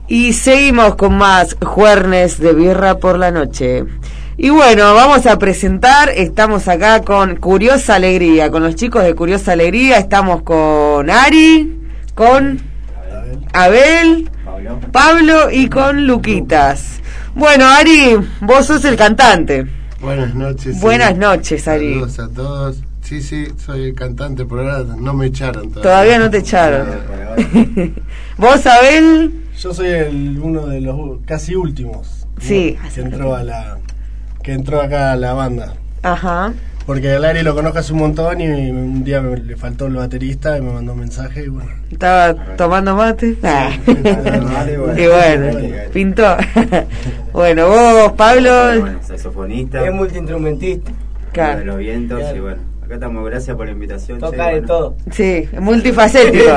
Y seguimos con más Juernes de Birra por la Noche. Y bueno, vamos a presentar, estamos acá con Curiosa Alegría, con los chicos de Curiosa Alegría, estamos con Ari, con Abel, Pablo y con Luquitas. Bueno, Ari, vos sos el cantante. Buenas noches. Buenas noches, Ari. Saludos a todos. Sí, soy el cantante, pero ahora no me echaron todavía. Todavía no te echaron. ¿Vos, Abel? Yo soy uno de los casi últimos. Sí. Que entró acá a la banda. Ajá. Porque el Ari lo conozco hace un montón y un día le faltó el baterista y me mandó un mensaje y bueno. ¿Estaba tomando mate? Y bueno, pintó. Bueno, vos, Pablo. Bueno, saxofonista. Es multiinstrumentista. Claro. De los vientos, claro. Y bueno, acá estamos, gracias por la invitación. Toca de todo. Sí, multifacético.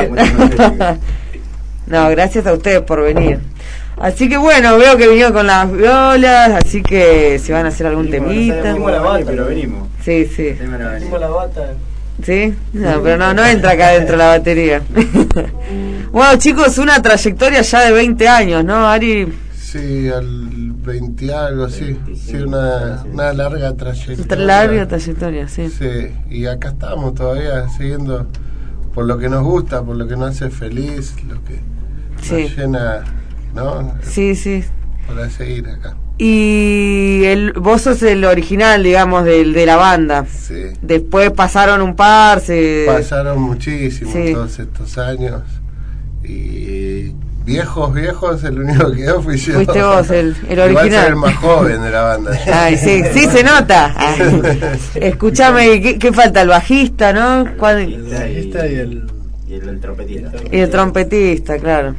No, gracias a ustedes por venir. Así que bueno, veo que vinieron con las violas, así que si van a hacer algún temita. Venimos la bata, pero venimos. Sí. Venimos la bata. ¿Sí? No, pero no entra acá dentro la batería. Bueno, chicos, una trayectoria ya de 20 años, ¿no, Ari? Sí, al 20 algo, sí. Sí, una larga trayectoria. Larga trayectoria, sí. Sí, y acá estamos todavía siguiendo por lo que nos gusta, por lo que nos hace feliz, lo que nos llena, ¿no? Sí. Para seguir acá. Y vos sos el original, digamos, de la banda. Sí. Después pasaron un par, Pasaron muchísimos todos estos años. Y viejos, el único que quedó fui yo. Fuiste vos, el original. Igual soy el más joven de la banda. Ay, sí, se nota. Escúchame, ¿qué falta? El bajista, ¿no? El bajista y el trompetista. Y el trompetista, claro.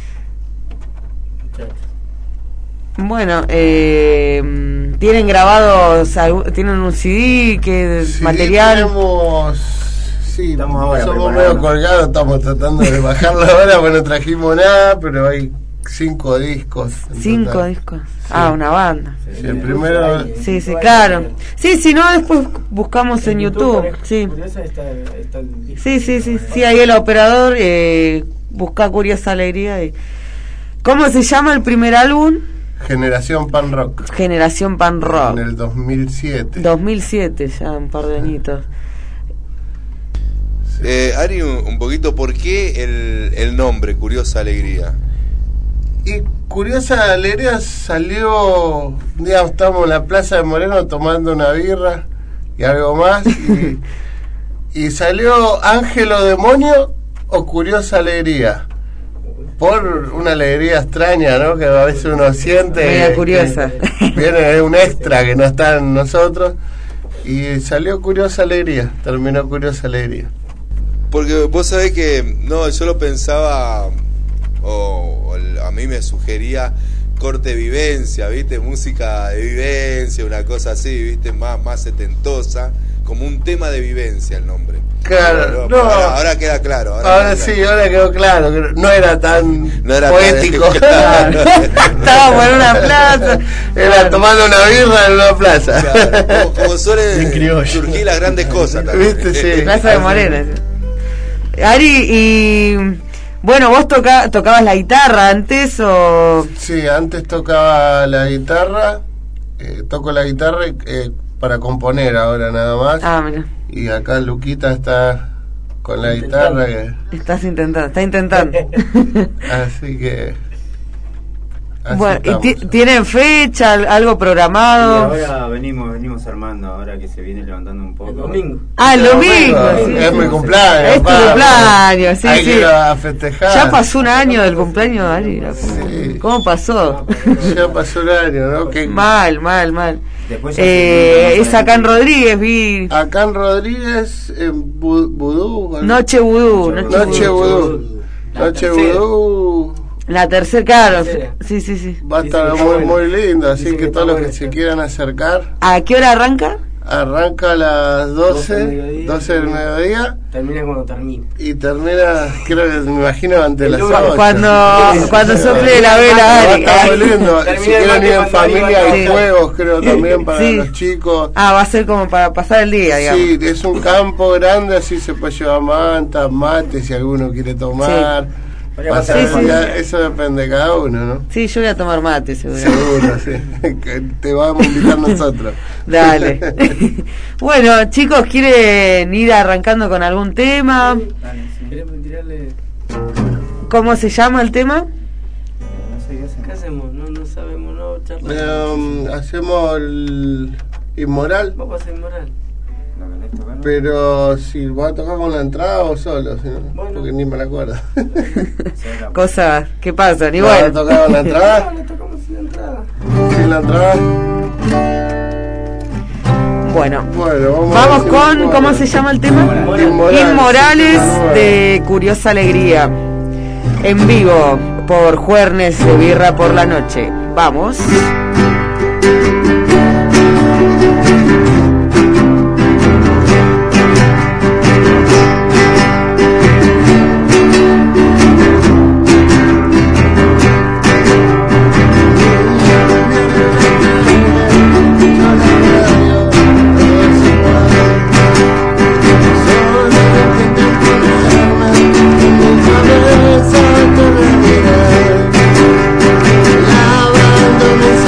Bueno, ¿tienen grabados, tienen un CD, material? Estamos ahora somos medio colgados, estamos tratando de bajarlo ahora, bueno, no trajimos nada, pero hay 5 discos. 5 discos. Ah, una banda. Sí, el primero. Sí, claro. Sí, si no, después buscamos en YouTube. Sí. Sí, ahí el operador busca Curiosa Alegría. ¿Cómo se llama el primer álbum? Generación Pan Rock. Generación Pan Rock. En el 2007. 2007, ya un par de añitos. Ari, un poquito, ¿por qué el nombre Curiosa Alegría? Y Curiosa Alegría salió, un día estábamos en la Plaza de Moreno tomando una birra y algo más, y salió Ángel o Demonio o Curiosa Alegría. Por una alegría extraña, ¿no? Que a veces uno siente. Media curiosa. Viene un extra que no está en nosotros. Y salió Curiosa Alegría. Terminó Curiosa Alegría. Porque vos sabés que, yo lo pensaba, a mí me sugería corte vivencia, ¿viste? Música de vivencia, una cosa así, ¿viste? Más setentosa, como un tema de vivencia el nombre. Claro, ahora queda claro. Ahora quedó claro, que no era tan poético. Estábamos en una plaza. Era tomando una birra en una plaza. Claro, como suelen surgir las grandes cosas también. ¿Viste? Sí. Plaza de Morena. Ari, y bueno, ¿vos tocabas la guitarra antes o...? Sí, antes tocaba la guitarra. Toco la guitarra para componer ahora nada más. Ah, mira. Y acá Luquita está con la guitarra está intentando. Así que bueno, ¿y tienen fecha, algo programado? Y ahora venimos armando, ahora que se viene levantando un poco. El domingo. El domingo. Es mi cumpleaños. Es tu cumpleaños, sí. Hay que ir a festejar. Ya pasó un año del cumpleaños de Ari. Sí. ¿Cómo pasó? Ya pasó un año, ¿no? Que Mal. Es acá en Rodríguez, vi. Acá en Rodríguez, en Vudú. Noche Vudú. La tercera, claro. Sí. Va a estar muy lindo, así que todos los que se quieran acercar. ¿A qué hora arranca? Arranca a las 12 del mediodía. Termina cuando termina. Y termina, creo que me imagino, ante las 8. Cuando sople la vela, Ari. Está muy lindo. Si quieren ir en familia, hay juegos, creo, también para los chicos. Va a ser como para pasar el día, digamos. Sí, es un campo grande, así se puede llevar mantas, mates, si alguno quiere tomar. Podríamos Sí, hacer sí. Eso depende de cada uno, ¿no? Sí, yo voy a tomar mate, seguro. Seguro, sí. Que te vamos a invitar nosotros. Dale. Bueno, chicos, ¿quieren ir arrancando con algún tema? Dale, sí. ¿Queremos tirarle? ¿Cómo se llama el tema? No sé ¿Qué hacemos? No sabemos, no charlamos. Hacemos el inmoral, Vamos a hacer moral. ¿Lo querés tocar? pero si vas a tocar con la entrada o solo, si no, Bueno. porque ni me la acuerdo. Cosas que pasan. Y ¿Vas a bueno, tocar con la entrada? No, le tocamos sin entrada. Sin la entrada. bueno. Bueno, Vamos con, ¿cómo se llama el tema? Inmorales de Curiosa Alegría. En vivo por Juernes de Birra por la Noche. Vamos. Lavando mi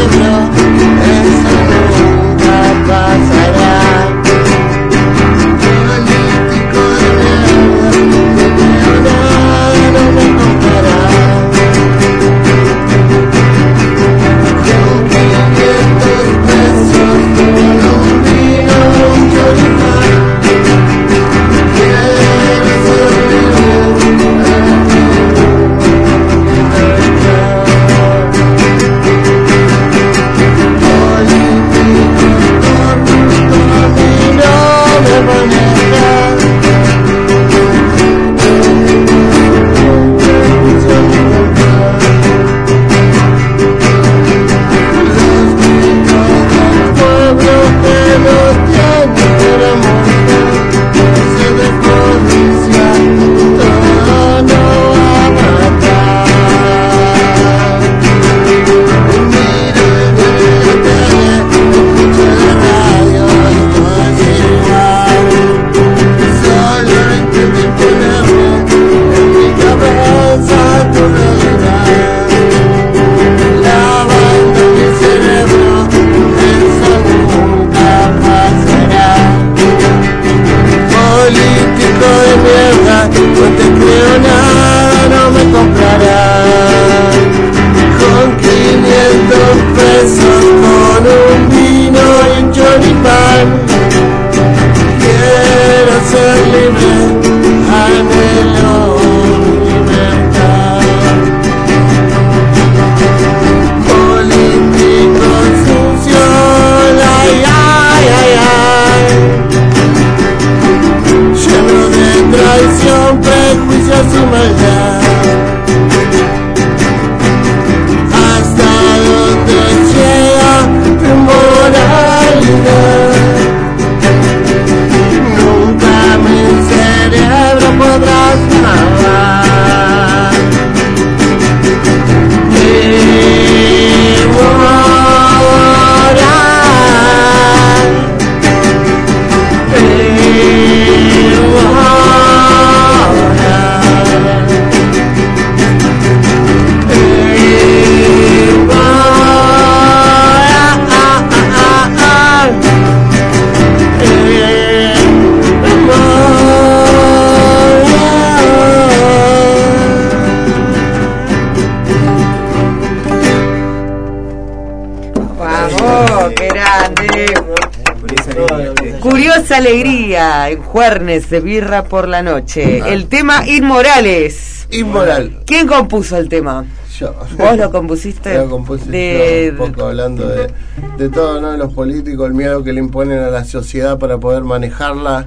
Curiosa Alegría, en Juernes de Birra por la Noche. El tema Inmorales. Inmoral. ¿Quién compuso el tema? Yo. ¿Vos lo compusiste? Lo compuse yo, un poco hablando de todo, ¿no? De los políticos, el miedo que le imponen a la sociedad para poder manejarla.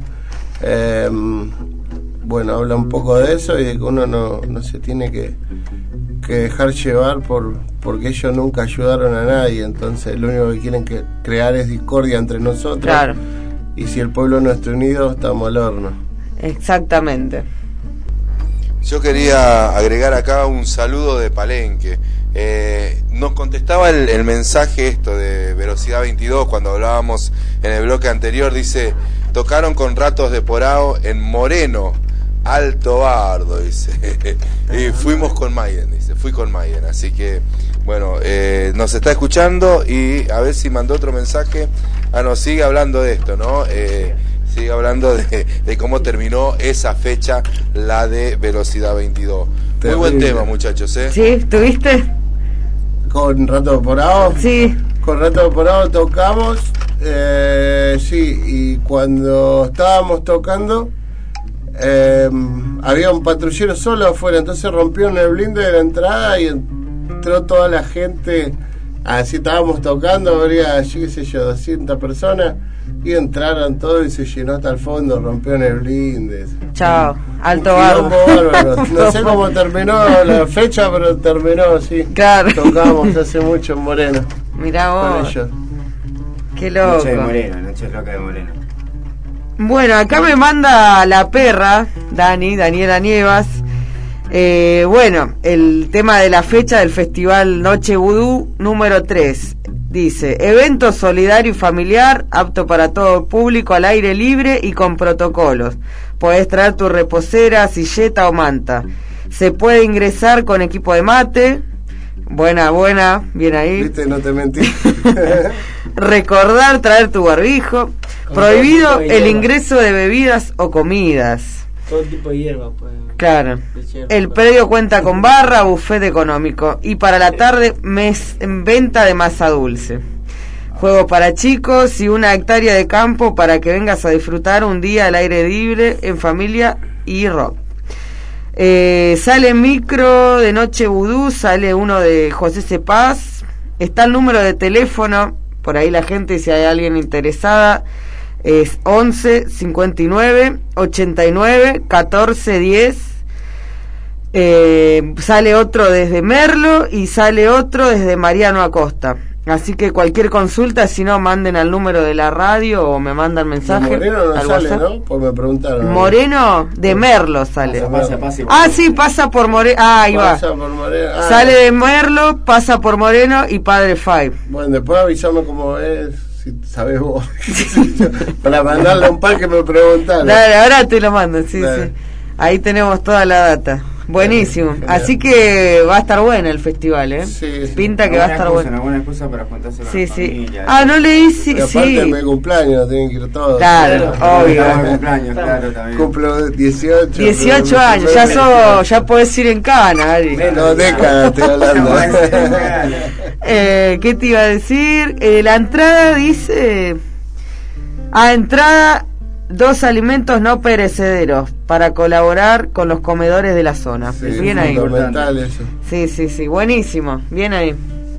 Bueno, habla un poco de eso y de que uno no se tiene que dejar llevar porque ellos nunca ayudaron a nadie, entonces lo único que quieren crear es discordia entre nosotros. Claro. Y si el pueblo no está unido, estamos al horno. Exactamente. Yo quería agregar acá un saludo de Palenque. Nos contestaba el mensaje esto de Velocidad 22 cuando hablábamos en el bloque anterior. Dice, tocaron con Ratos de Porao en Moreno Alto Bardo, dice. Y fuimos con Maiden, dice. Fui con Maiden, así que, bueno, nos está escuchando y a ver si mandó otro mensaje. No, sigue hablando de esto, ¿no? Sigue hablando de cómo terminó esa fecha, la de Velocidad 22. Muy buen tema, muchachos, ¿eh? Sí, ¿estuviste? Con Rato Vaporado. Sí. Con Rato Vaporado tocamos. Sí, y cuando estábamos tocando, había un patrullero solo afuera, entonces rompieron el blinde de la entrada y entró toda la gente. Así estábamos tocando, habría, qué sé yo, 200 personas, y entraron todos y se llenó hasta el fondo, rompieron el blinde. Chao, Alto Bardo. Bardo. No sé cómo terminó la fecha, pero terminó así. Claro. Tocábamos hace mucho en Moreno. Mirá Con vos. ellos. Qué loco. Noche de Moreno, noche loca de Moreno. Bueno, acá me manda la perra, Daniela Nievas. Bueno, el tema de la fecha del Festival Noche Vudú número 3. Dice, evento solidario y familiar, apto para todo el público, al aire libre y con protocolos. Podés traer tu reposera, silleta o manta. Se puede ingresar con equipo de mate. Buena, bien ahí. Viste, no te mentí. Recordar traer tu barbijo. Prohibido el ingreso de bebidas o comidas. Todo tipo de hierba, pues. Claro. El predio cuenta con barra, buffet económico. Y para la tarde, en venta de masa dulce. Juegos para chicos y 1 hectárea de campo para que vengas a disfrutar un día al aire libre, en familia y rock. Sale micro de Noche Vudú, sale uno de José Cepaz. Está el número de teléfono, por ahí la gente, si hay alguien interesada, es 11 59 89 14 10. Sale otro desde Merlo y sale otro desde Mariano Acosta. Así que cualquier consulta, si no, manden al número de la radio o me mandan mensaje. Moreno no al sale, WhatsApp. ¿no? Pues me preguntaron. Moreno de Merlo sale. Pasa, Sí, pasa por Moreno. Ahí Pasa va. por Moreno. Sale de Merlo, pasa por Moreno y Padre Five. Bueno, después avísame cómo es, si sabés vos. Para mandarle a un par que me preguntaron. Dale, ahora te lo mando, sí, Dale. sí. Ahí tenemos toda la data. Buenísimo. Así que va a estar bueno el festival, ¿eh? Sí. Pinta que va a estar bueno. Una buena excusa para juntarse con Sí, la sí. familia. No leí, sí. Y aparte Sí. mi cumpleaños, tienen que ir todos. Claro, obvio. Cumpleaños, claro, también. Cumplo 18. 18 años, ya podés ir en cana, Ari. No, décadas estoy hablando. ¿Qué te iba a decir? La entrada dice... entrada 2 alimentos no perecederos para colaborar con los comedores de la zona. Sí, Bien ahí. fundamental eso. Sí, buenísimo. Bien ahí.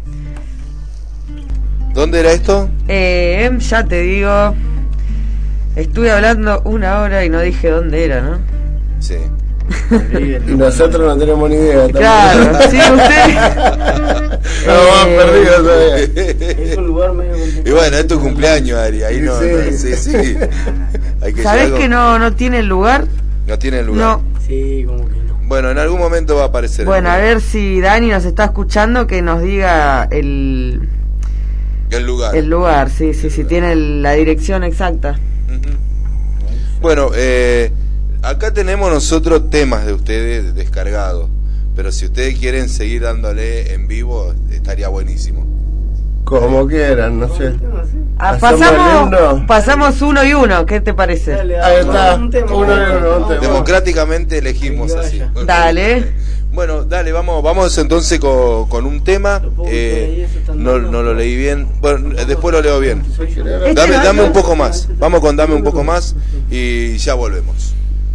¿Dónde era esto? Ya te digo... Estuve hablando 1 hora y no dije dónde era, ¿no? Sí. Y nosotros no tenemos ni idea. Claro, sí, usted... Estamos más perdidos todavía. Es un lugar medio Y complicado. bueno, es tu cumpleaños, Ari. Ahí no, Sí. sí. Hay que ¿Sabés llegar que no tiene lugar? No tiene lugar. No. Sí, como que no. Bueno, en algún momento va a aparecer. Bueno, a ver si Dani nos está escuchando, que nos diga el El lugar. lugar, sí, tiene la dirección exacta. Ujú. Bueno, acá tenemos nosotros temas de ustedes descargados, pero si ustedes quieren seguir dándole en vivo, estaría buenísimo. Como quieran, no sé. Pasamos 1 y 1, ¿qué te parece? Dale, Ahí está. un tema. Uno y uno, un tema. Democráticamente elegimos Que así. vaya. Dale. Bueno, dale, vamos entonces con un tema. Lo puedo buscar ahí, eso está No andando. lo leí bien. Bueno, después lo leo bien. Este Dame un poco más. Vamos con dame un poco más y ya volvemos.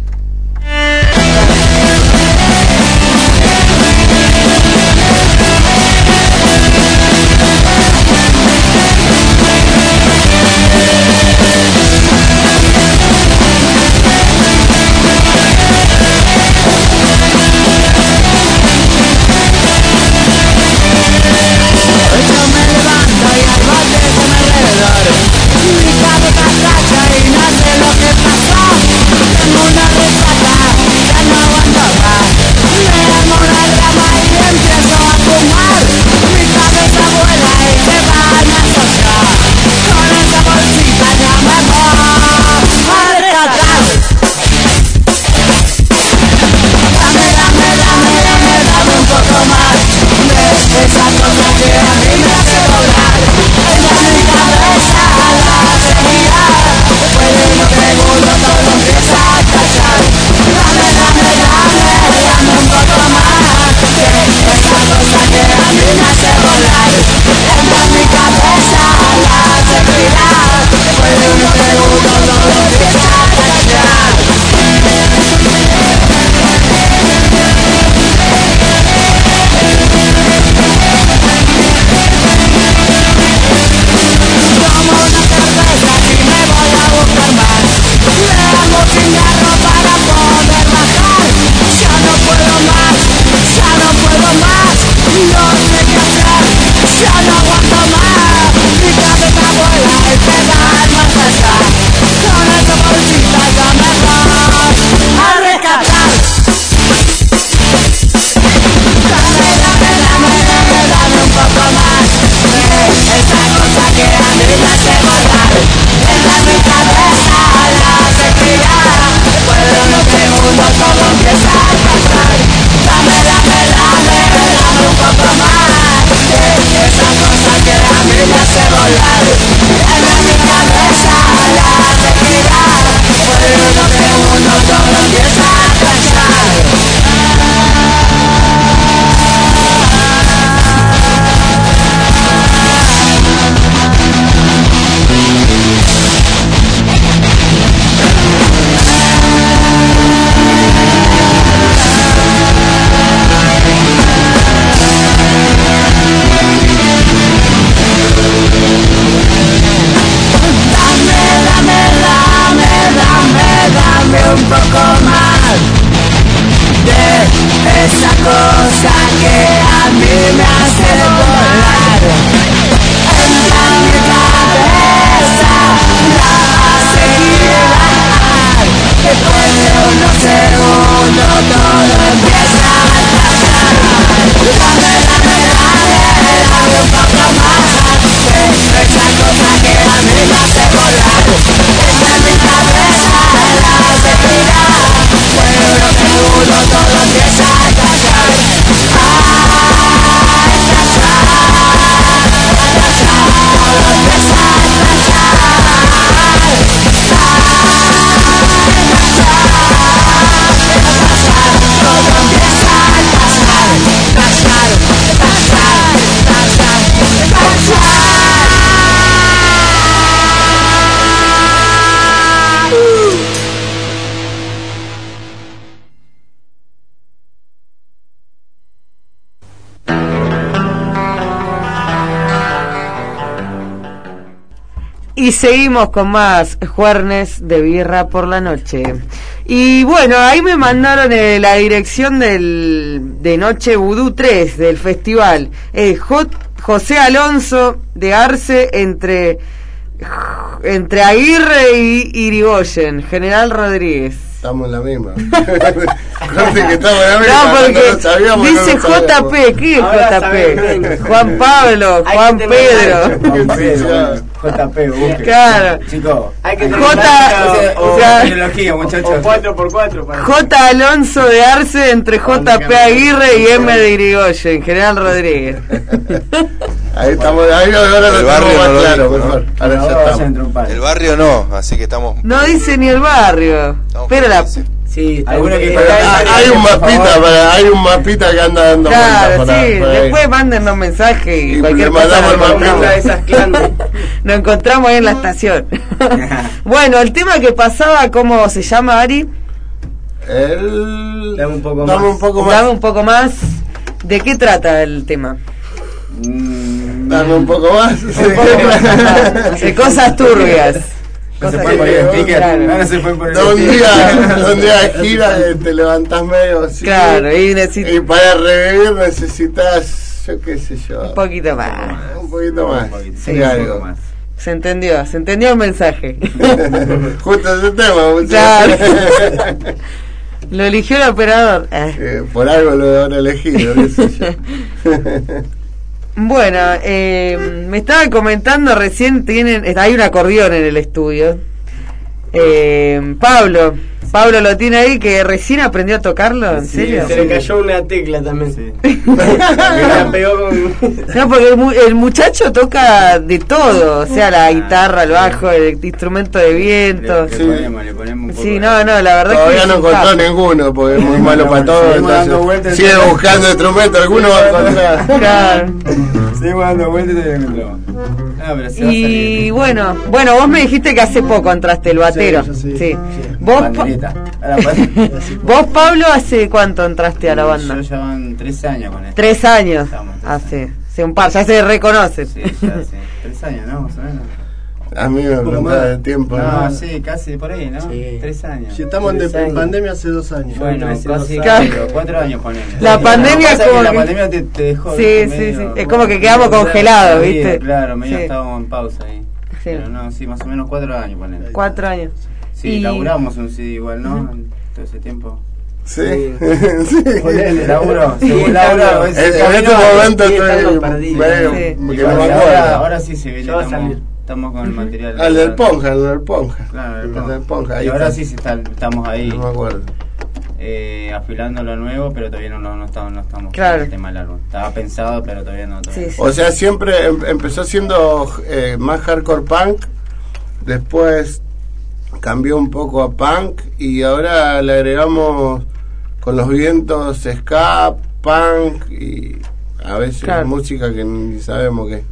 Yo me levanto y al bote de mi alrededor. Mi cabeza cacha y no sé lo que pasó. Tengo Y seguimos con más jueves de birra por la noche. Y bueno, ahí me mandaron la dirección de Noche Vudú 3 del festival. José Alonso de Arce entre Aguirre y Irigoyen, General Rodríguez. Estamos en la misma. Corte que estamos en la misma. No, porque lo sabíamos, dice no lo sabíamos. JP, ¿qué es Ahora JP? sabemos. Juan Pablo, Hay Juan que tener Pedro. Juan Pedro, JP, busque. Claro. Chicos, Hay que tecnología, muchachos. o 4x4 para J. Alonso de Arce entre JP Aguirre y M. de Irigoyen, General Rodríguez. Ahí estamos, ahora lo El barrio tenemos más no lo claro, dijo, ¿no? mejor. Ahora ya estamos. El barrio no, así que estamos. No dice ni el barrio. estamos Pero la... felices. Sí, está Alguno que- está- Pero está- hay un mapita, hay un mapita que anda dando Claro, vueltas sí, por ahí. después mándennos mensajes y Y cualquier le cosa mandamos nos el mapita. encontramos. una de esas clandes. Nos encontramos ahí en la estación. Bueno, el tema que pasaba, ¿cómo se llama, Ari? Dame un poco Dame más. un poco Dame más. un poco más. ¿De qué trata el tema? Dame un poco más. De cosas turbias. No se Cosas fue por el turbias, sticker. claro. No se fue por el Un sticker. día gira, te levantás medio así. Claro, y Y necesito para revivir necesitas, yo qué sé yo, un poquito más. un poquito más. Sí, Sí, algo. Se entendió el mensaje. Justo ese tema, Claro. muchachos. Lo eligió el operador. Por algo lo habrá elegido, qué sé yo. Bueno, me estaba comentando recién, hay un acordeón en el estudio. Pablo lo tiene ahí, que recién aprendió a tocarlo, ¿en Sí, serio? se le cayó una tecla también. Sí. La pegó con. No, porque el muchacho toca de todo, o sea, la guitarra, el bajo, el instrumento de viento. Le ponemos un poco Sí, de- no, la verdad Todavía que no es un encontró capo. ninguno, porque es muy malo para todo. seguimos dando Entonces, vueltas. sigue buscando instrumentos, alguno va a encontrar. Claro. Seguimos dando vueltas y te lo encontramos. Ah, pero se va a Y salir. bueno, vos me dijiste que hace poco entraste el batero. Sí, yo sí. Sí. Sí. Vos, Banderita. A la banderita. vos, Pablo, ¿hace cuánto entraste a la banda? Yo llevan 3 años con esto. 3 años. Estamos 3 Hace un par, ya se reconocen. Sí, ya hace 3 años, ¿no? Más o menos. A mí me preguntaba el tiempo. No, sí, casi por ahí, ¿no? Sí. 3 años. Si estamos en 3 años. pandemia hace 2 años. Bueno, Hace casi 2 años. 4 años ponele. La pandemia Pasa es como que la que- pandemia te dejó. Sí, ¿viste? sí, Medio- sí. Es como que quedamos congelados, Sí, ¿viste? Claro, medio Sí. estábamos en pausa ahí. Sí. Pero no, sí, más o menos 4 años ponele. 4 años. Sí, Y- laburamos un CD igual, ¿no? En todo ese tiempo. Sí, sí. Ponele, laburo, según laburo. En este momento sí, estoy están perdidos. medio Sí. que no me Igual, acuerdo. ahora sí se viene, Ya va a salir. estamos con el material. Al del Ponja, el del Ponja. Claro, el El del Ponja, ahí Y ahora está. sí estamos ahí No me acuerdo. afilando lo nuevo, pero todavía no estamos Claro. con el tema del álbum. Estaba pensado, pero todavía no. Sí, sí. O sea, siempre empezó siendo más hardcore punk, después cambió un poco a punk y ahora le agregamos con los vientos ska, punk y a veces Claro. música que ni sabemos qué.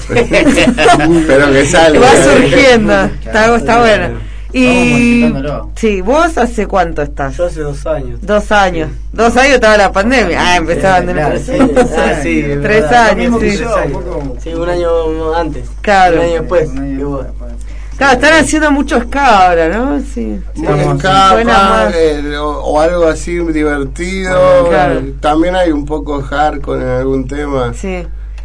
Pero que sale. Va surgiendo. Está bueno. Y Estamos modificándolo. sí, ¿vos hace cuánto estás? Yo hace 2 años. 2 años. 2 años estaba la pandemia. Ah, empezaba la Claro, pandemia. sí, sí, es 3 verdad. años, Lo mismo que sí. yo, un poco- Sí, un año antes. Claro. Un año después. Un año que vos. después. Claro, están haciendo mucho ska ahora, ¿no? Sí. Muy ska, Suena punk, más. o algo así divertido. Claro. También hay un poco hardcore en algún tema. Sí.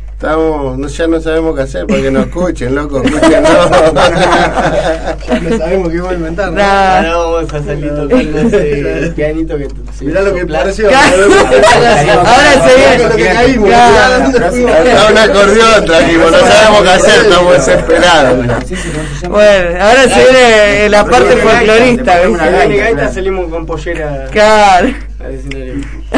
Ya no sabemos qué hacer para que nos escuchen, loco, escúchenos. Ya no sabemos qué vamos a inventar. ¿no? Nah. Ahora vamos a salir tocando ese pianito que Mirá lo que soplar. pareció. Ahora se viene. Lo que caímos. Claro. Está un acordeón, trajimos, no sabemos qué hacer, estamos desesperados. Sí, sí, ¿cómo se llama? Bueno, ahora se viene la parte folclorista, Le ponemos Si una ¿viste? viene gaita, gaita salimos con pollera Claro. al escenario.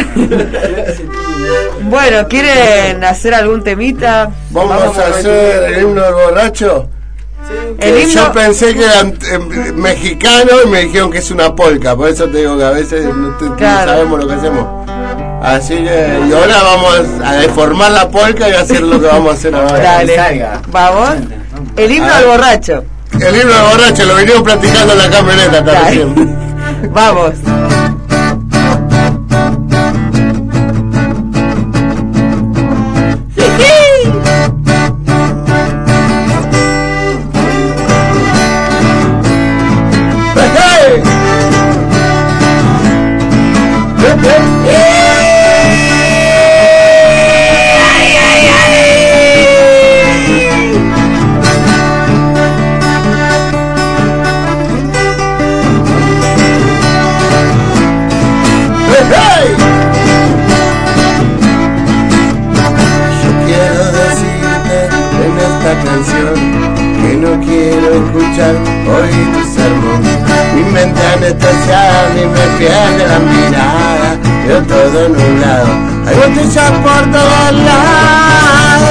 Bueno, ¿quieren hacer algún temita? Vamos a hacer el himno del borracho. El Que himno. Yo pensé que era mexicano y me dijeron que es una polca, por eso te digo que a veces no Claro. sabemos lo que hacemos. Así que, y ahora vamos a deformar la polca y hacer lo que vamos a hacer ahora. Dale. salga. Vamos. El himno al borracho. El himno del borracho lo venimos practicando en la camioneta hasta Dale. recién. Vamos. escuchar, oír tu sermón. Mi mente anestesiada, ni me pierde la mirada, veo todo nublado, hay botellas por todos lados.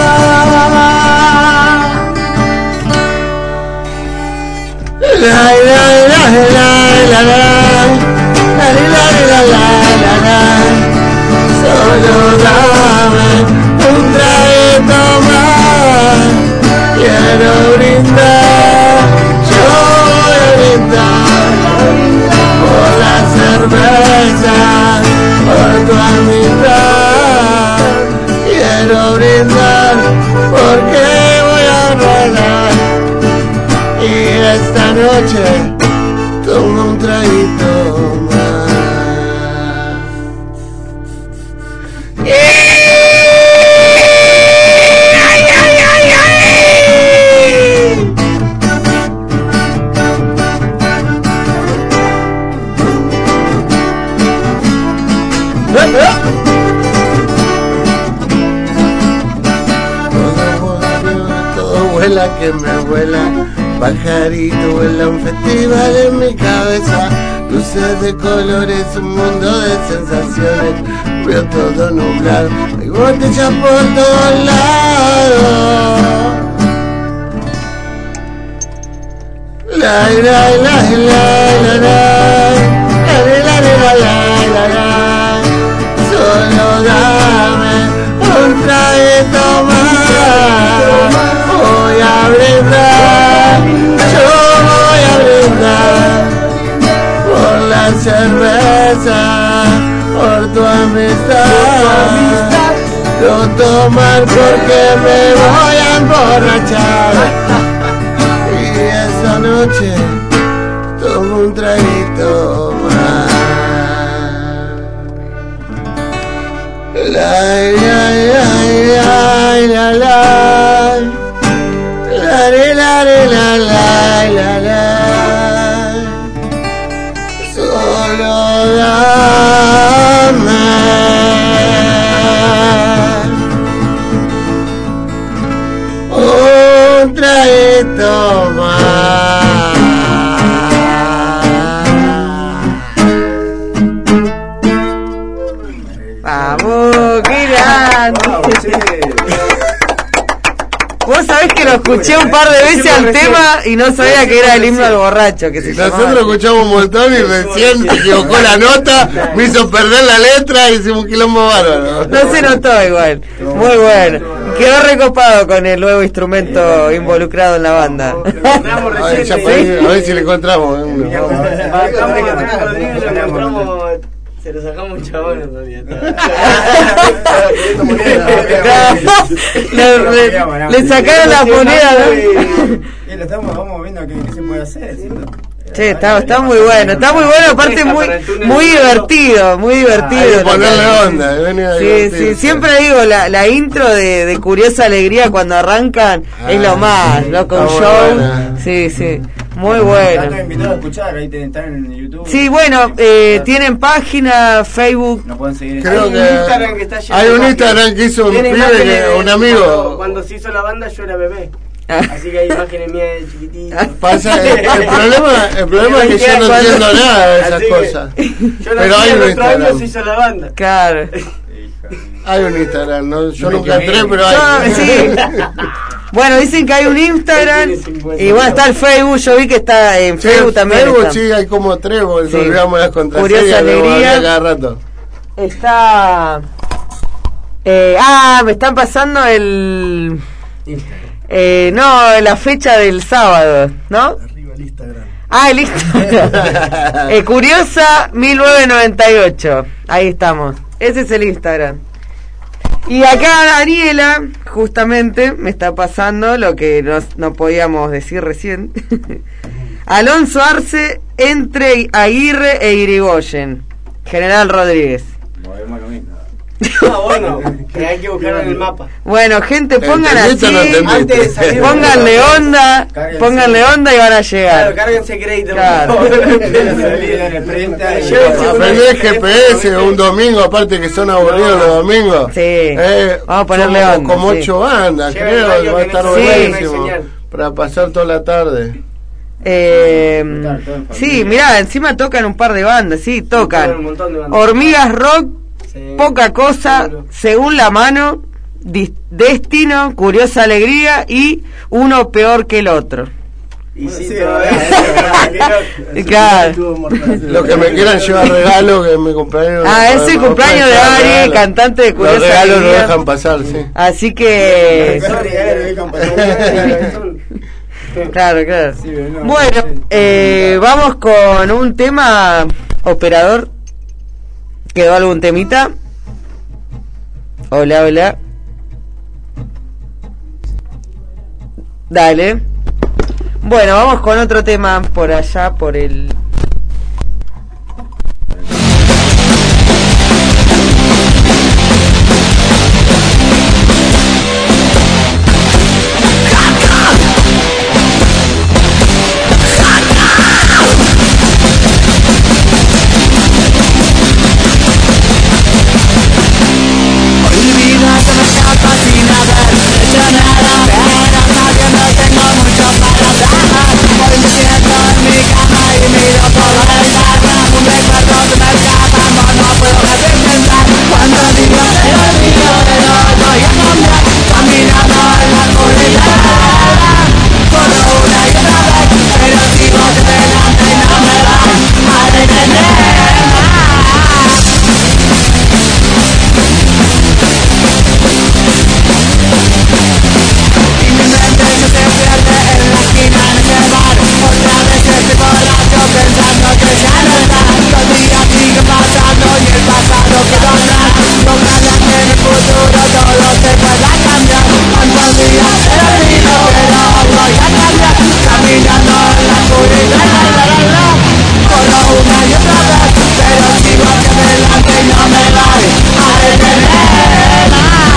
La la la la la la, la la la la la, solo dame un traguito más, quiero brindar, yo voy a brindar por la cerveza, por tu amistad, quiero brindar porque voy a rodar y esta noche tomo un traguito más. Todo vuela que me vuela, pajarito vuela, un festival en mi cabeza, luces de colores, un mundo de sensaciones, veo todo nublado, hay botellas por todos lados. La la la la la la, la la la la la, solo dame un traguito más, voy a brindar, yo voy a brindar por la cerveza, por tu amistad, no tomar porque me voy a emborrachar y esa noche tomo un traguito más. La la la la la, la la la la la, solo dame un traguito más. Vamos, qué grande. Vos sabés que lo escuché un par de veces al tema y no sabía que era el himno al borracho. Que se nosotros escuchamos un montón y recién se equivocó la nota, me hizo perder la letra y hicimos un quilombo bárbaro. No se notó igual. Muy bueno. Quedó recopado con el nuevo instrumento involucrado en la banda. A ver si le encontramos. Se lo sacamos un chabón en realidad. Le sacaron la moneda, ¿no? Vamos viendo qué se puede hacer, ¿cierto? Che, está muy bueno, aparte muy divertido, muy divertido. Hay que ponerle onda, sí, siempre digo, la intro de Curiosa Alegría cuando arrancan es lo más, ¿no? Con show, buena. Sí, muy bueno. Están invitados a escuchar, ahí están en YouTube. Sí, bueno, tienen página, Facebook. No pueden seguir. Creo que hay un Instagram que hizo un amigo. Cuando se hizo la banda yo era bebé. Así que hay imágenes mías de chiquitito. Pasa, el problema es que yo no entiendo nada de esas cosas. Pero hay un Instagram. Se hizo la banda. Claro. Hay un Instagram, ¿no? Yo nunca entré, pero hay. Sí. Bueno, dicen que hay un Instagram y bueno, está el Facebook, yo vi que está en Facebook también. Facebook está. Sí, hay como 3, porque sí. olvidamos las contraseñas. Curiosa Alegría. Cada rato. Está... me están pasando el... no, la fecha del sábado, ¿no? Arriba el Instagram. El Instagram. Curiosa 1998. Ahí estamos. Ese es el Instagram. Y acá Daniela, justamente, me está pasando lo que no podíamos decir recién. Alonso Arce entre Aguirre e Irigoyen. General Rodríguez. Movemos lo mismo. Bueno, que hay que buscar en el mapa. Bueno, gente, pongan así, no pónganle onda y van a llegar. Claro, cárguense crédito. Claro. Aprendí el GPS un domingo, aparte que son aburridos los domingos. Sí, vamos a ponerle onda. Como sí. 8 bandas, creo, va a estar buenísimo. Para pasar toda la tarde. Sí, mirá, encima tocan un par de bandas, sí, tocan un montón de bandas. Hormigas Rock, Sí. Poca Cosa, Seguro. Según la Mano, Destino, Curiosa Alegría y Uno Peor que el Otro. Y sí, Sí, Claro. Estuvo mortal. Lo que me quieran llevar regalo, que me cumpleaños. Es el cumpleaños de Ari, cantante de Los Curiosa regalos no Alegría. dejan pasar, sí. Así que... Claro. Sí, no, Bueno, vamos con un tema, operador. ¿Quedó algún temita? Hola. Dale. Bueno, vamos con otro tema por allá, por el... Olvida que me escapa sin haber hecho nada, pero sabiendo tengo mucho para dar. Hoy me siento en mi cama y miro por la ventana. Un recuerdo que me escapa, no puedo dejar de pensar. Cuando digo te olvido, pero voy a cambiar. Caminando en la oscuridad, corro una y otra vez, pero sigo de delante y no me va a detener. Y mi mente se pierde en la esquina de ese bar. Otra vez estoy borracho pensando que ya no está. Los días siguen pasando y el pasado quedó atrás. Ojalá que en el futuro todo se pueda cambiar. Cuántos días he dormido, pero voy a cambiar. Caminando en la oscuridad, corro una y otra vez, pero sigo hacia adelante y no me voy a detener.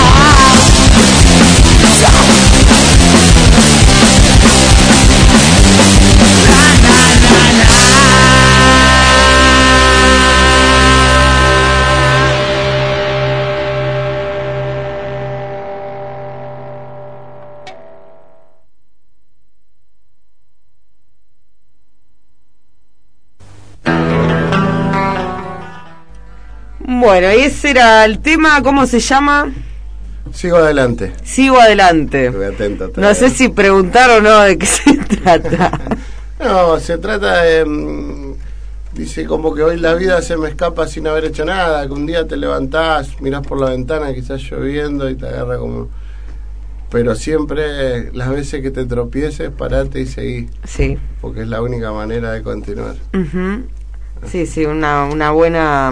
Bueno, ese era el tema, ¿cómo se llama? Sigo adelante. Sigo adelante. Estoy atento. No sé si preguntar o no de qué se trata. No, se trata de... dice como que hoy la vida se me escapa sin haber hecho nada, que un día te levantás, mirás por la ventana, quizás lloviendo y te agarra como... Pero siempre, las veces que te tropieces, parate y seguí, Sí. porque es la única manera de continuar. Ujú. Sí, una buena...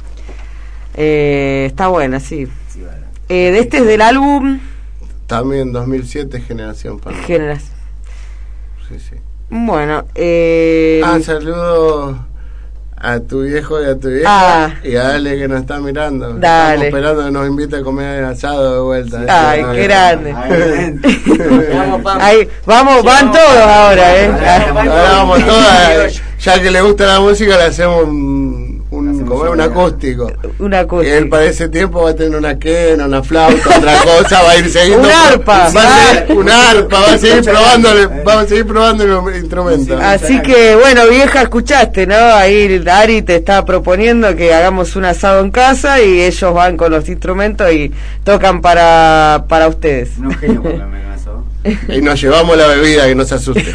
está buena, sí. De este es del álbum También 2007, Generación Pan. Generas. Sí, sí. Bueno, Saludo a tu viejo y a tu vieja y a Ale que nos está mirando. Dale. Estamos esperando que nos invite a comer asado de vuelta. Ay, qué grande. Vamos, Ahí, vamos, van todos ahora, Ahora vamos todas, ya que le gusta la música, le hacemos un acústico. Una Y cosa. él para ese tiempo va a tener una quena, una flauta, otra cosa, va a ir siguiendo. Un arpa. Un arpa, va a seguir probando el instrumento. Así que, bueno, vieja, escuchaste, ¿no? Ahí Ari te está proponiendo que hagamos un asado en casa y ellos van con los instrumentos y tocan para ustedes. No genio por lo menos eso. Y nos llevamos la bebida, que no se asuste.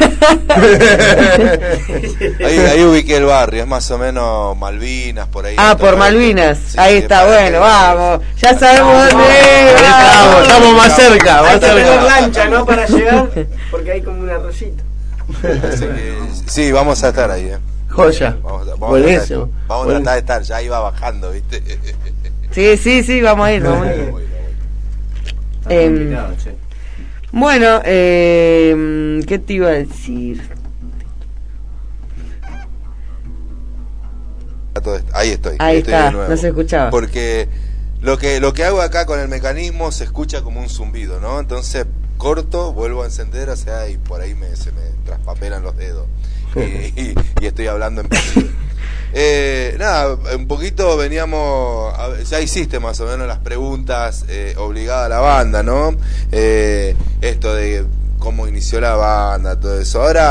Ahí ubiqué el barrio, es más o menos Malvinas, por ahí. Por Malvinas. Sí, Ahí está, para bueno, que- vamos. Ya sabemos dónde Ahí es. estamos más cerca, Hay más que tener cerca. lancha, ¿no? Para llegar, porque hay como un arroyito. Así que, sí, vamos a estar ahí. Joya. Buenísimo. Vamos a tratar de estar, ya iba bajando, ¿viste? Sí, vamos a ir, vamos a ir. Estás invitado, che. Bueno, ¿qué te iba a decir? Ahí estoy. Ahí estoy está, de nuevo. no se escuchaba. Porque lo que hago acá con el mecanismo se escucha como un zumbido, ¿no? Entonces corto, vuelvo a encender, o sea, y por ahí se me traspapelan los dedos. Y estoy hablando en peligro. Nada, un poquito veníamos, ya hiciste más o menos las preguntas obligadas a la banda, ¿no? Esto de cómo inició la banda, todo eso. Ahora,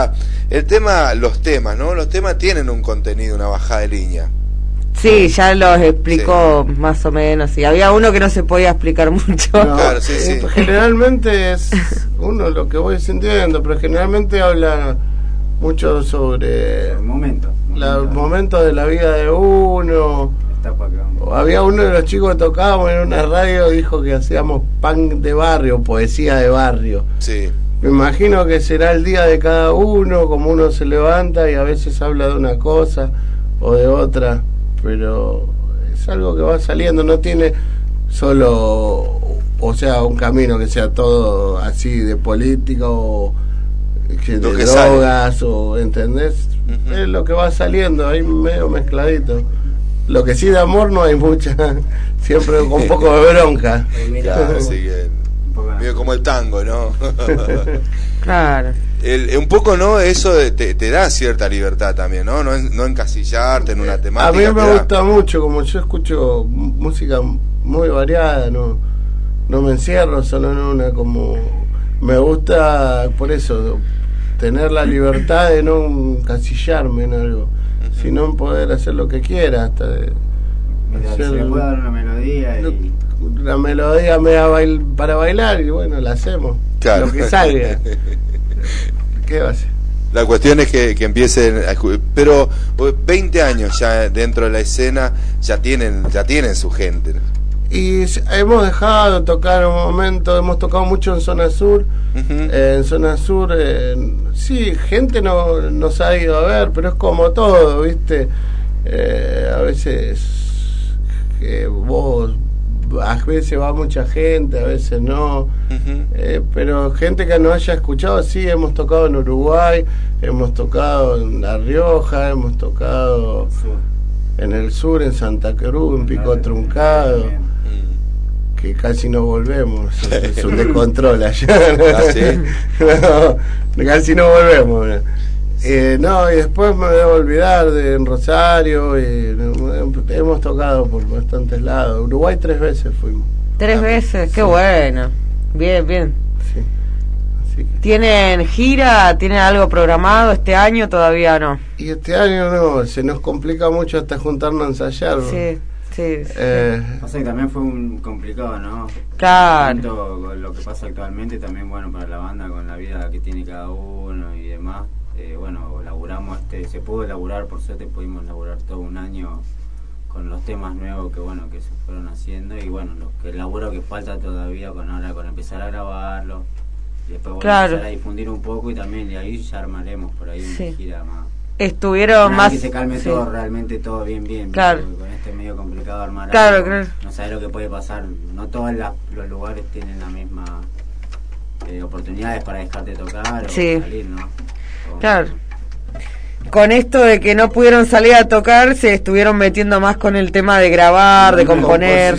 El tema, los temas, ¿no? Los temas tienen un contenido, una bajada de línea. Sí, ya los explicó más o menos. Y había uno que no se podía explicar mucho. No, Claro, sí. Generalmente es uno lo que voy sintiendo, pero generalmente habla mucho sobre los momentos de la vida de uno. Había uno de los chicos que tocábamos en una radio, dijo que hacíamos punk de barrio, poesía de barrio. Sí. Me imagino que será el día de cada uno, como uno se levanta y a veces habla de una cosa o de otra, pero es algo que va saliendo, no tiene solo, o sea, un camino que sea todo así de política o de drogas, sale. O ¿entendés? Uh-huh. Es lo que va saliendo, ahí medio mezcladito. Lo que sí de amor no hay mucha, siempre con un poco de bronca. Claro, así que medio como el tango, ¿no? Claro. Un poco, ¿no? Eso te da cierta libertad también, ¿no? No encasillarte en una temática. A mí me gusta mucho, como yo escucho música muy variada, no me encierro solo en una, como me gusta por eso tener la libertad de no encasillarme en algo, sino en poder hacer lo que quiera, hasta se le puede dar una melodía y... La melodía para bailar y bueno, la hacemos, claro. Lo que salga. ¿Qué va a ser? La cuestión es que empiecen pero 20 años ya dentro de la escena ya tienen su gente. Y hemos dejado de tocar un momento, hemos tocado mucho en Zona Sur. Uh-huh. En Zona Sur sí, gente nos ha ido a ver, pero es como todo, ¿viste? A veces a veces va mucha gente, a veces no. Uh-huh. Pero gente que nos haya escuchado, sí, hemos tocado en Uruguay, hemos tocado en La Rioja, hemos tocado en el sur, en Santa Cruz, en Pico Truncado, que casi no volvemos, es un descontrol allá. ¿Ah, sí? No, casi no volvemos. No, y después me debo olvidar en Rosario, hemos tocado por bastantes lados. Uruguay 3 veces fuimos. 3 veces, qué sí. Bueno. Bien. Sí. Así que... ¿Tienen gira? ¿Tienen algo programado este año? Todavía no. Y este año no, se nos complica mucho hasta juntarnos a ensayar. Sí. O sea que también fue complicado, ¿no? Claro. Tanto con lo que pasa actualmente, también bueno para la banda, con la vida que tiene cada uno y demás. Bueno, laburamos se pudo laburar, por suerte pudimos laburar todo un año con los temas nuevos que se fueron haciendo, y bueno, el laburo que falta todavía con empezar a grabarlo y después empezar a difundir un poco, y también de ahí ya armaremos por ahí una gira más. Estuvieron más que se calme todo, realmente todo bien, claro. Con este medio complicado armar claro. No sabes lo que puede pasar, no todos los lugares tienen la misma oportunidades para dejarte tocar o salir, ¿no? Claro. Con esto de que no pudieron salir a tocar, se estuvieron metiendo más con el tema de grabar, de componer.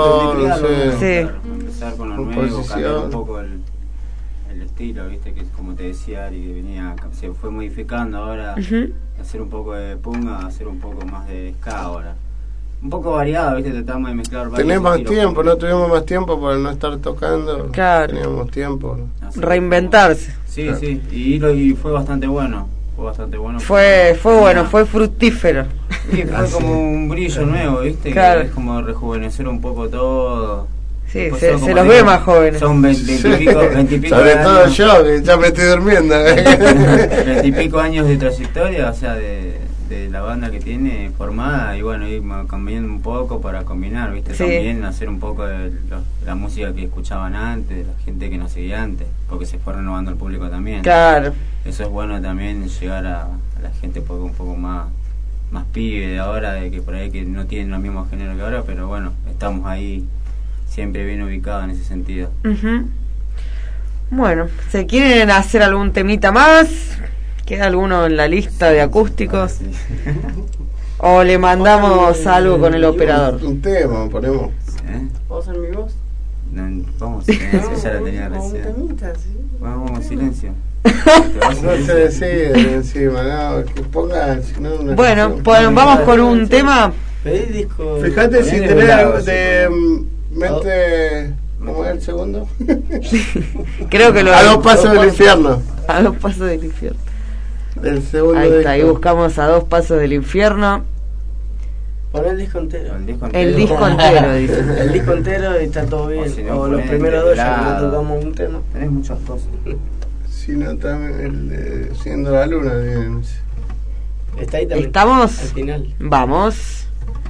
Empezar con lo nuevo, cambiar un poco el estilo, viste, que es como te decía Ari, que se fue modificando ahora, hacer un poco de punk, hacer un poco más de ska ahora. Un poco variado, viste, tratamos de mezclar varios. Tenés más tiempo, no tuvimos más tiempo por no estar tocando. Claro. Teníamos tiempo. Reinventarse. Sí, claro. Sí, y fue bastante bueno. Fue bueno, fue fructífero. Sí, fue como un brillo nuevo, viste, claro. Que es como rejuvenecer un poco todo. Sí, se los ve más jóvenes. Son 20 y pico sobre años. todo yo, que ya me estoy durmiendo. 20 y pico años de trayectoria, o sea, de la banda que tiene formada, y bueno, ir cambiando un poco para combinar, viste, también hacer un poco de la música que escuchaban antes, de la gente que nos seguía antes, porque se fue renovando el público también. Claro. Eso es bueno también, llegar a la gente un poco más pibe de ahora, de que por ahí que no tienen los mismos géneros que ahora, pero bueno, estamos ahí siempre bien ubicados en ese sentido. Bueno, ¿se quieren hacer algún temita más? ¿Queda alguno en la lista de acústicos? Sí. ¿O le mandamos algo con el operador? Un tema, ponemos. ¿Vos en mi voz? No, vamos silencio, ya la tenía recién. Vamos silencio. No se decide encima, no, que ponga, bueno, vamos con un tema. Fíjate si tenés algo de mente. ¿Cómo es el segundo? Creo que a 2 pasos del infierno. A 2 pasos del infierno. Del segundo Ahí está, ahí disco. buscamos a 2 pasos del infierno. Pon el disco entero. El disco entero, dice. El disco entero y está todo bien. O si no, O los ponés primeros 2 ya lado. que tocamos un tema. Tenés muchas cosas. Si no, también el de Siendo la Luna. Bien. Está ahí también. ¿Estamos? Al final. Vamos.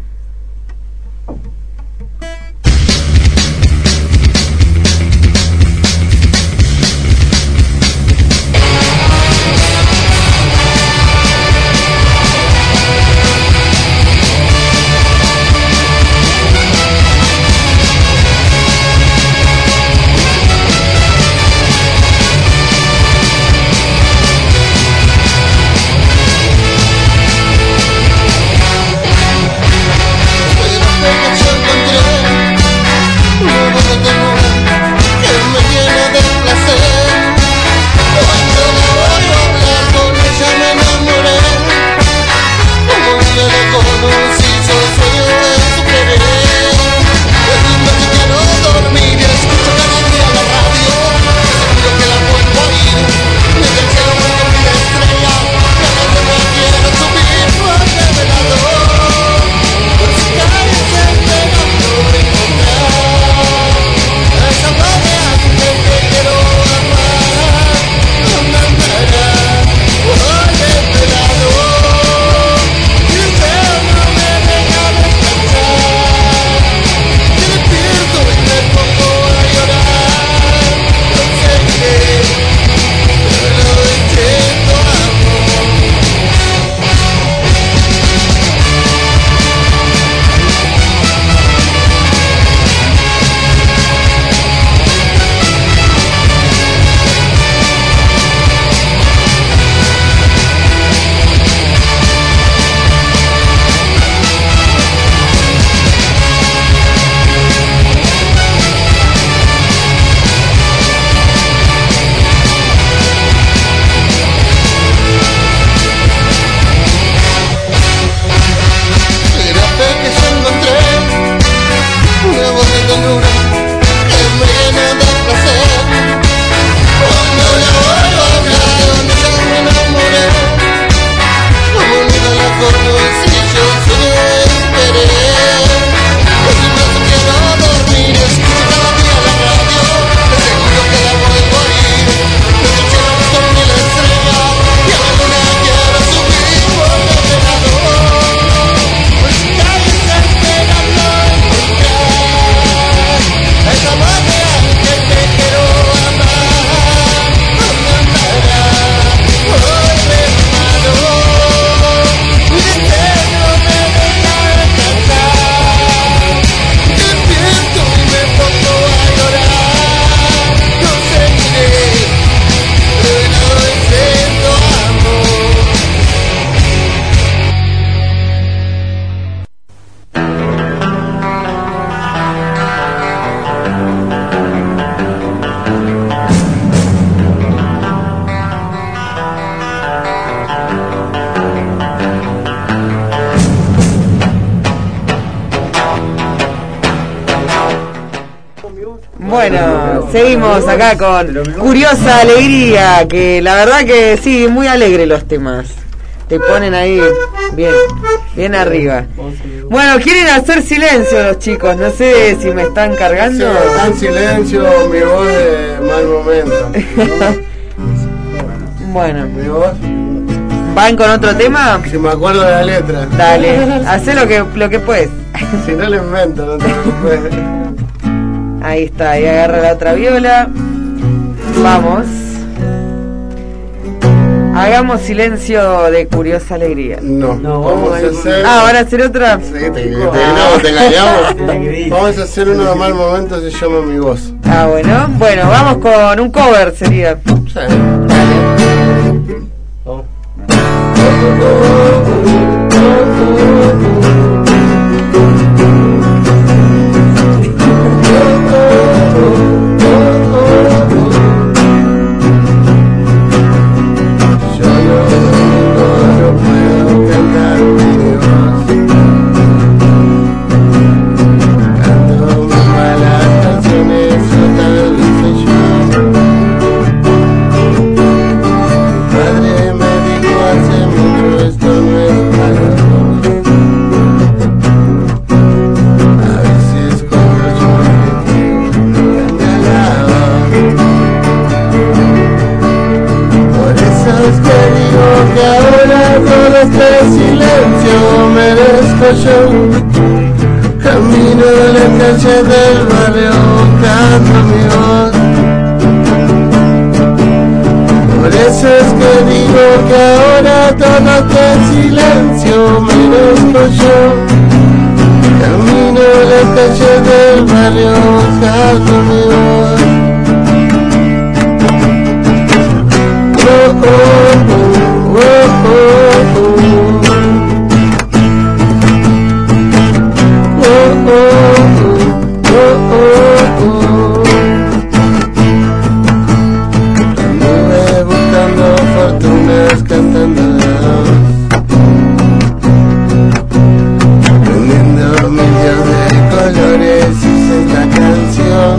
Bueno, seguimos acá con Curiosa Alegría, que la verdad que sí, muy alegre los temas. Te ponen ahí bien, bien arriba. Bueno, quieren hacer silencio los chicos, no sé si me están cargando. Sí, está en silencio mi voz de mal momento. Bueno, Mi voz, ¿van con otro tema? si me acuerdo de la letra. Dale, hacé lo que puedes. Si no lo invento, no te preocupes. Ahí está, ahí agarra la otra viola. Vamos. Hagamos silencio de Curiosa Alegría. No, No, vamos a hacer. Ah, ¿van a hacer otra? Sí, te engañamos. Vamos a hacer uno de mal momento, se llama Mi Voz. Ah, bueno. Bueno, vamos con un cover, sería. Sí. este silencio merezco yo. Camino de la calle del barrio buscando mi voz. Por eso es que digo que ahora todo este silencio merezco yo. Camino de la calle del barrio buscando mi voz. Oh, oh, oh, oh, oh, oh. Anduve buscando fortunas cantando prendiendo millones de colores hice esta canción.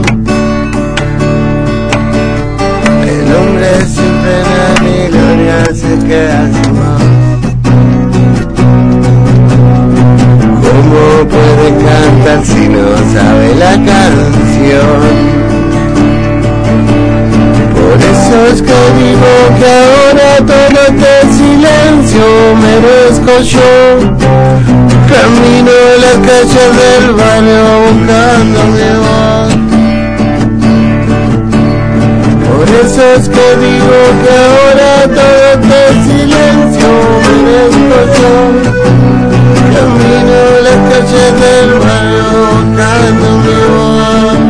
El hombre sin pena ni gloria se queda sin voz. ¿Cómo puede cantar si no sabe la canción? Por eso es que digo que ahora todo este silencio merezco yo. Camino las calles del barrio buscando mi voz. Por eso es que digo que ahora todo este silencio merezco yo. Camino las calles del barrio buscando mi voz.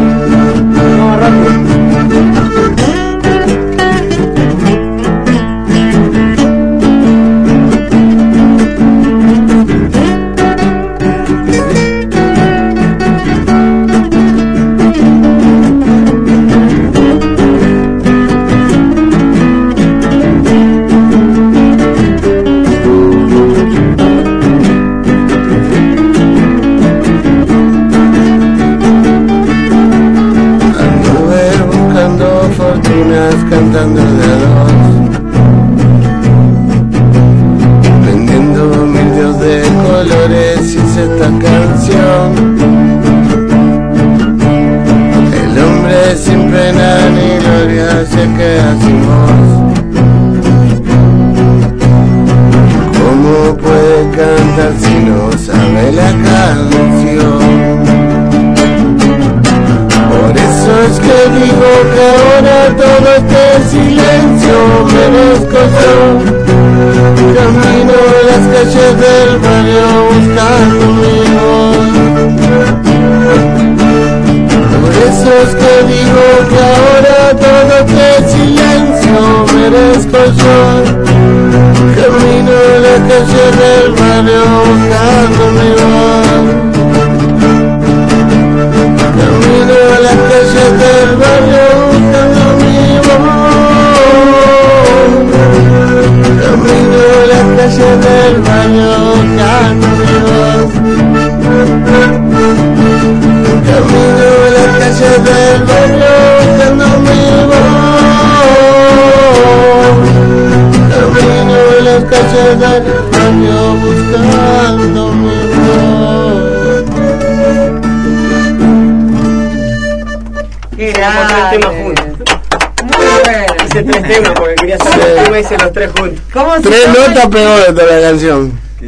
Cantando de a dos, vendiendo mil dios de colores hice esta canción. El hombre sin pena ni gloria se queda sin voz. ¿Cómo puede cantar si no sabe la canción? Por eso es que digo que ahora todo este silencio merezco yo. Camino las calles del barrio buscando mi voz. Por eso es que digo que ahora todo este silencio merezco yo. Camino las calles del barrio buscando mi voz. Camino a las calles del barrio buscando mi voz. Camino a las calles del barrio buscando mi voz. Camino a las calles del barrio buscando mi voz. Camino a las calles del barrio buscando mi voz. Hicimos 3 temas juntos. Muy bueno. Hice 3 temas porque quería hacer los temas, hice los 3 juntos. ¿Cómo se 3 llama? notas pegó de toda la canción.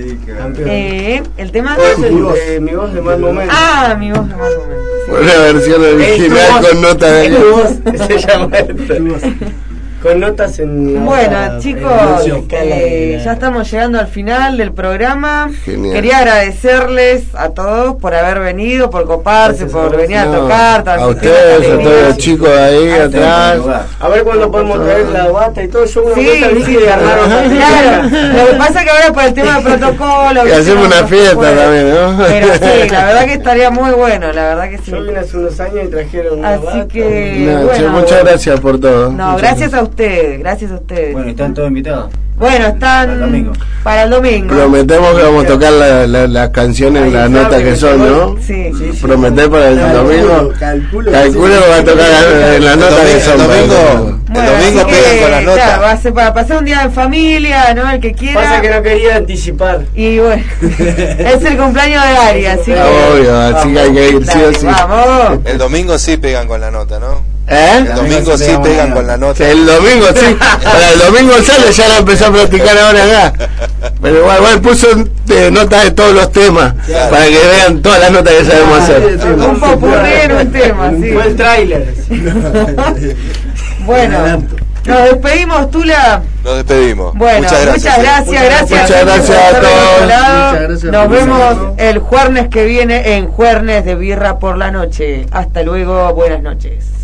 El tema Mi voz de mal momento. Ah, mi voz de mal momento. Una versión original con notas de tu voz, se llama esto. Con notas en... Bueno, chicos, ya estamos llegando al final del programa. Genial. Quería agradecerles a todos por haber venido, por coparse, por venir a tocar. A ustedes, a todos los chicos ahí atrás. A ver cuándo podemos traer la bata y todo. Yo una Sí, nota vi sí, que armaron. claro. Lo que pasa es que ahora por el tema de protocolo... Y hacemos una fiesta también, ¿no? Pero sí, la verdad que estaría muy bueno, la verdad que sí. Yo vine hace unos años y trajeron una Así bata. que, No, bueno. muchas gracias por todo. No, gracias a ustedes, gracias a ustedes. Bueno, están todos invitados. Bueno, están Para el domingo. para el domingo. Prometemos que vamos a tocar las canciones en las notas que son, ¿no? Sí. Prometer para el domingo. Calculo Calculo que va a tocar en las notas que son. El domingo Bueno, pegan así con las que, notas. claro, va a ser para pasar un día en familia, ¿no? El que quiera. Pasa que no quería anticipar. Y bueno, es el cumpleaños de Ari, así que... Obvio, así que hay que ir sí o sí. Vamos. El domingo sí pegan con la nota, ¿no? ¿Eh? El domingo sí pegan con la nota. El domingo sí. Para el domingo sale, ya la empecé a practicar ahora acá. Pero igual puso notas de todos los temas, claro, para que vean todas las notas que sabemos hacer. Un popurrí en un tema, sí. Fue el tráiler. Bueno, nos despedimos, Tula. Nos despedimos. Bueno, muchas gracias. Muchas gracias a todos. Nos vemos el jueves que viene en Juernes de Birra por la Noche. Hasta luego, buenas noches.